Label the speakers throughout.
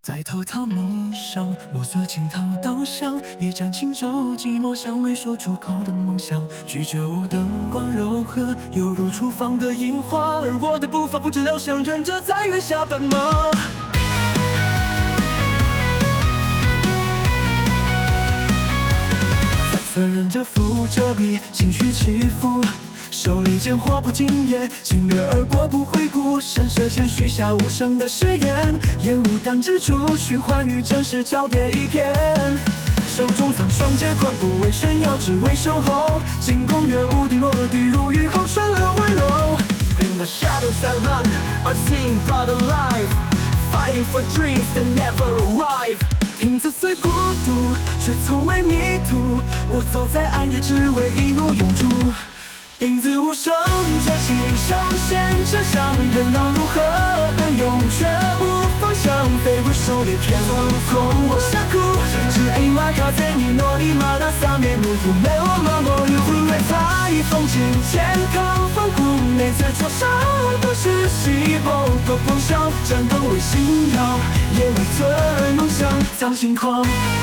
Speaker 1: 在偷逃梦想，摸索惊涛荡漾，一盏轻舟，寂寞像未说出口的梦想。居酒屋灯光柔和，犹如厨房的樱花，而我的步伐不知留想，忍着在月下奔忙。彩色忍着扶着笔，情绪起伏。手里剑划破今夜，经掠而过不回顾，神色前许下无声的誓言，烟雾淡之处，虚幻与真实交叠一片。手中藏双截棍，不为炫耀，只为守候。进攻远无敌，落地如雨后川流温柔。In the shadows I run, unseen but alive, fighting for dreams that never arrive。影子虽孤独，却从未迷途。我走在暗夜，只为一路永驻。影子无声，这心上线，这伤人闹如何奔涌，却无方向，飞不狩猎天空我峡谷，只因瓦卡在你诺里马达萨面目不没我马莫有不为发一风景健康风骨，每次灼烧都是希望的风向，战斗为信条，也为尊梦想藏心狂。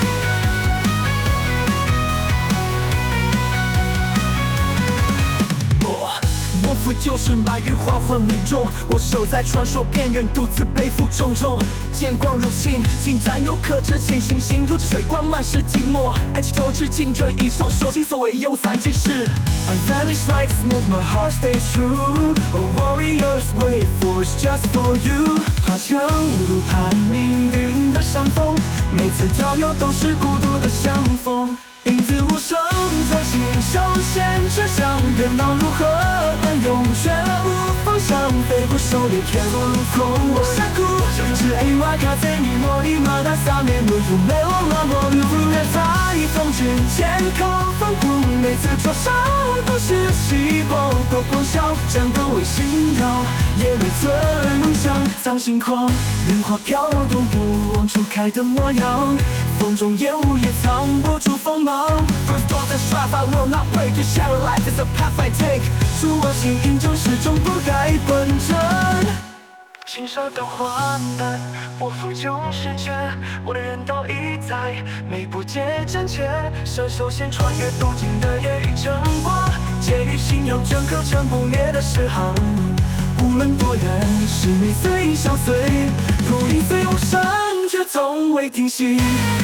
Speaker 1: 莫负就是埋于花魂里中，我守在传说边缘，独自背负重重。剑光如星，近战犹可知情，星星如水光，满是寂寞。爱情透支尽这一双手，心所谓有三件事。Unvanished lights move my heart stays true. A warrior's way force just for you. 爬墙路攀命运的山峰，每次跳跃都是孤独的相逢。影子无声，这心上线，却像热闹如何奔涌，却无方向，飞不狩猎天空我峡谷，只因瓦卡在你诺里马达萨面目不没我马莫路不远发一风景健康风骨，每次灼烧都是希望的光效，战斗为信条，也为尊梦想藏心狂。莲花飘动不忘初开的模样，风中烟雾也藏不住锋芒。First thought and strive, I will not break. Your shadow life is a path I take. 祝我心印证，始终不改本真。心上的花瓣，我负旧世界，我的人道已在每步皆真切。伸手先穿越途经的夜与晨光，借予信仰镌刻成不灭的诗行。无论多远，使命随相随，如影随无声，却从未停息。